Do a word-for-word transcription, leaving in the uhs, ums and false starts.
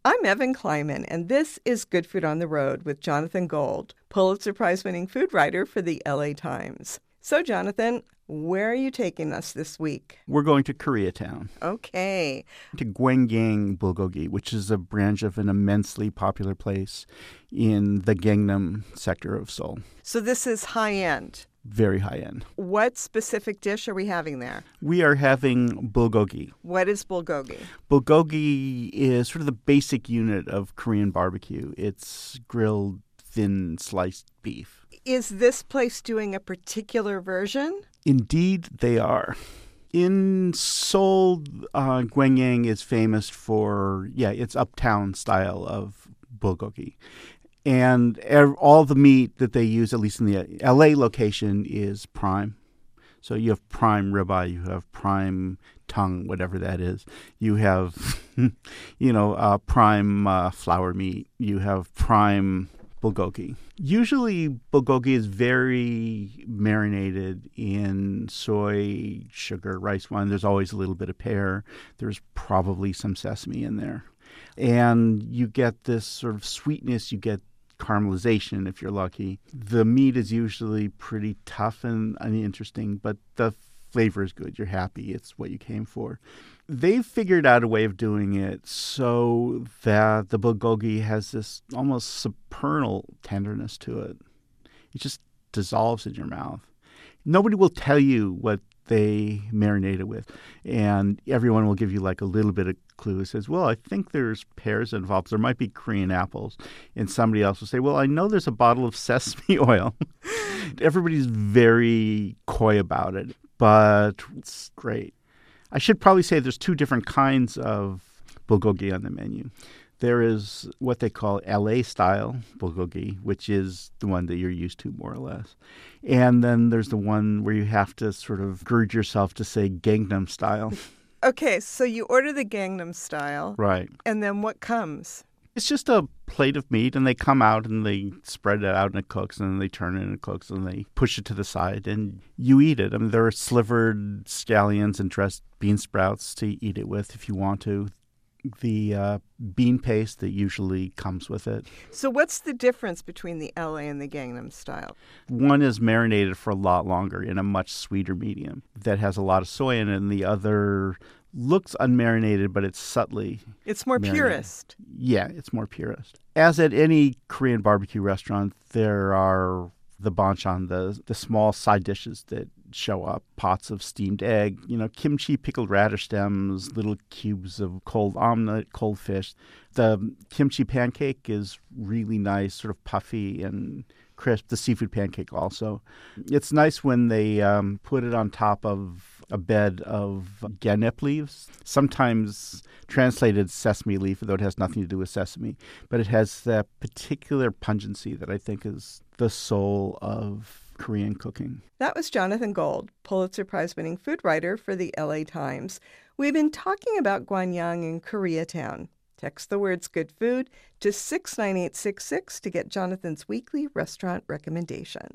I'm Evan Kleiman, and this is Good Food on the Road with Jonathan Gold, Pulitzer Prize-winning food writer for the L A Times. So, Jonathan, where are you taking us this week? We're going to Koreatown. Okay. To Gwangyang Bulgogi, which is a branch of an immensely popular place in the Gangnam sector of Seoul. So this is high-end. Very high-end. What specific dish are we having there? We are having bulgogi. What is bulgogi? Bulgogi is sort of the basic unit of Korean barbecue. It's grilled, thin, sliced beef. Is this place doing a particular version? Indeed, they are. In Seoul, uh, Gwangyang is famous for, yeah, its uptown style of bulgogi. And ev- all the meat that they use, at least in the L A location, is prime. So you have prime ribeye, you have prime tongue, whatever that is. You have, you know, uh, prime uh, flour meat. You have prime bulgogi. Usually, bulgogi is very marinated in soy, sugar, rice wine. There's always a little bit of pear. There's probably some sesame in there. And you get this sort of sweetness. You get caramelization if you're lucky. The meat is usually pretty tough and uninteresting, but the flavor is good. You're happy. It's what you came for. They've figured out a way of doing it so that the bulgogi has this almost supernal tenderness to it. It just dissolves in your mouth. Nobody will tell you what they marinate it with, and everyone will give you like a little bit of clue. It says, well, I think there's pears involved. There might be Korean apples. And somebody else will say, well, I know there's a bottle of sesame oil. Everybody's very coy about it, but it's great. I should probably say there's two different kinds of bulgogi on the menu. There is what they call L A-style bulgogi, which is the one that you're used to, more or less. And then there's the one where you have to sort of gird yourself to say Gangnam style. Okay, so you order the Gangnam style. Right. And then what comes? It's just a plate of meat, and they come out and they spread it out and it cooks, and then they turn it and it cooks, and they push it to the side, and you eat it. I mean, there are slivered scallions and dressed bean sprouts to eat it with if you want to. The uh, bean paste that usually comes with it. So what's the difference between the L A and the Gangnam style? One is marinated for a lot longer in a much sweeter medium that has a lot of soy in it, and the other looks unmarinated, but it's subtly It's more marinated. purist. Yeah, it's more purist. As at any Korean barbecue restaurant, there are the banchan, the the small side dishes that show up, pots of steamed egg, you know, kimchi, pickled radish stems, little cubes of cold omelet, cold fish. The kimchi pancake is really nice, sort of puffy and crisp. The seafood pancake also. It's nice when they um, put it on top of a bed of ganep leaves, sometimes translated sesame leaf, though it has nothing to do with sesame. But it has that particular pungency that I think is the soul of Korean cooking. That was Jonathan Gold, Pulitzer Prize-winning food writer for the L A Times. We've been talking about Gwangyang in Koreatown. Text the words good food to six nine eight six six to get Jonathan's weekly restaurant recommendation.